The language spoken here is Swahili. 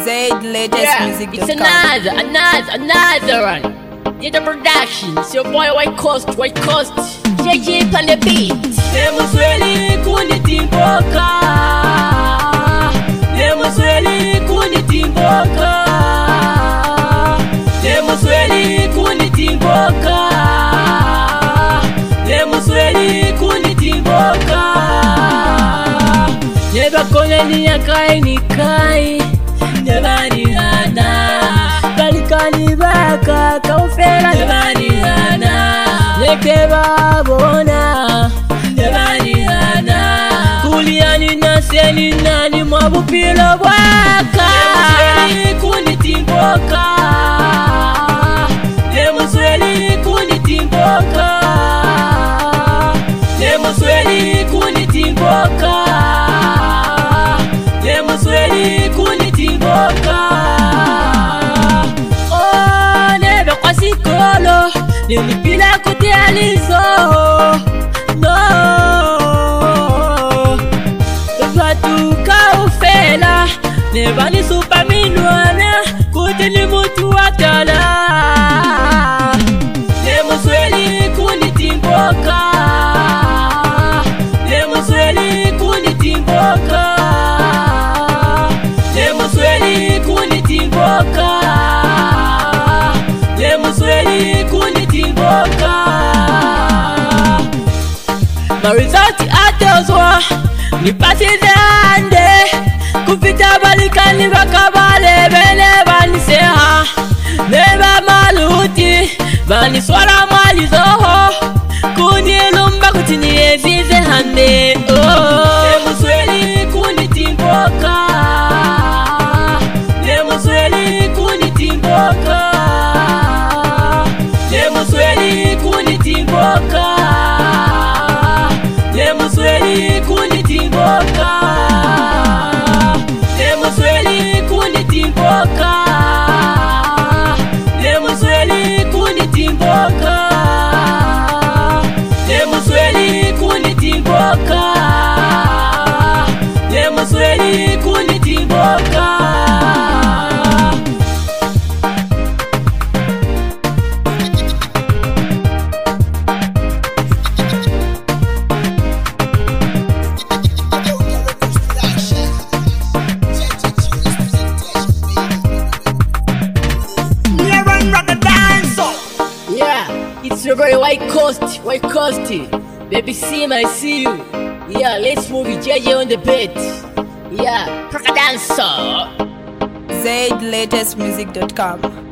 Zaid latest music. It's another one. Get the production. It's your boy White Coast. JJ on the beat. Nemusweli kunitimboka, Nemusweli kunitimboka, Nemusweli kunitimboka, Nemusweli kunitimboka. Neba kone ni yakai ni kai, neba ni hana, kalikani baka kaufela neba ni hana, nekeba bona neba ni hana, kuliani naseni nani mwabupilo waka. Nemusweli kunitimboka, Nemusweli kunitimboka, Nemusweli kunitimboka, Nemusweli kunitimboka. Oh, nebe kwa sikolo nilipila kutializo. No, batuka ufela neba ni supa minwana kutini mutu watala. Nemusweli kunitimboka, Nemusweli kunitimboka, Nemusweli kunitimboka, Nemusweli kunitimboka. Marizati atozwa nipatize ande kufita balikani bakabale bene baniseha neba maluti baniswara malizoho kunilumba kutini ezize hande. Nemusweli kunitimboka, Nemusweli kunitimboka, Nemusweli kunitimboka, Nemusweli kunitimboka, Nemusweli kunitimboka, Nemusweli kunitimboka, Nemusweli kunitimboka, Nemusweli kunitimboka. It's your boy White Coast. Baby Sim, I see you. Yeah, let's move it. JJ on the beat. Yeah, Dancer. ZaidLatestmusic.com.